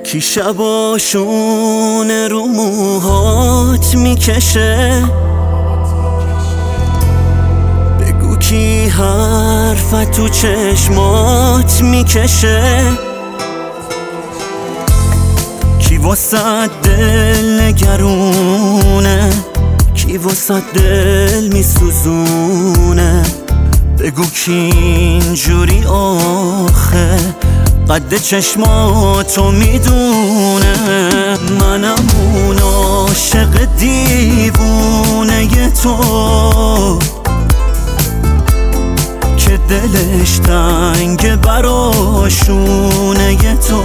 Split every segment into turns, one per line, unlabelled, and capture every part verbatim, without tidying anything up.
کی شباشون رو موهات میکشه؟ بگو کی حرفت تو چشمات میکشه؟ کی واسه دل نگرونه؟ کی واسه دل میسوزونه؟ بگو کی اینجوری آخه قد چشماتو میدونه؟ منم اون عاشق دیوونه تو که دلش تنگ براشونه تو.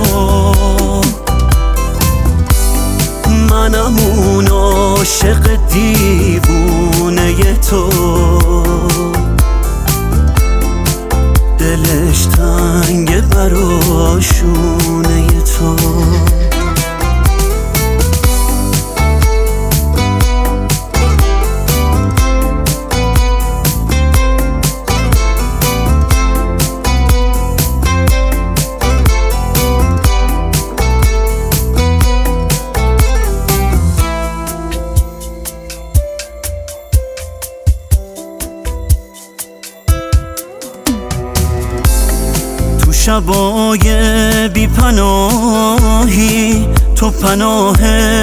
منم اون عاشق دیوونه تو دلش تنگ براشونه تو. شبای بی پناهی تو پناه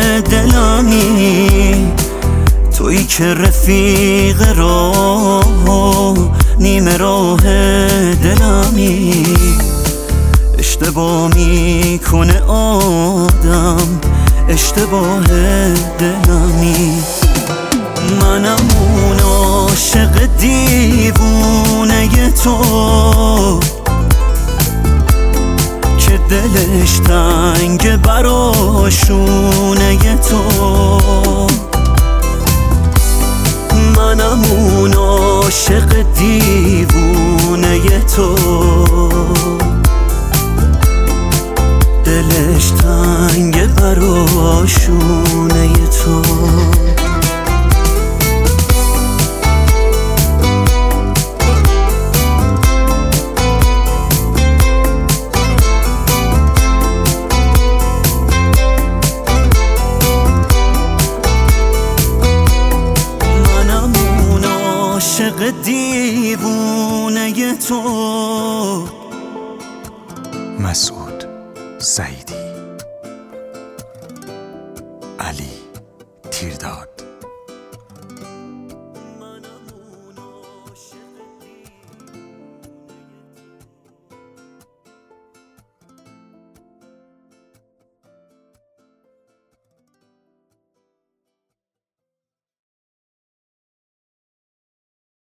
دلمی، تویی که رفیق راه نیمه راه دلمی. اشتباه میکنه آدم اشتباه دلمی. منم اون عاشق دیوونه تو دلش تنگ براشونه تو. منم اون عاشق دیوونه تو دلش تنگ براشونه تو. عاشق دیوونه تو.
مسعود سعیدی، علی تیرداد.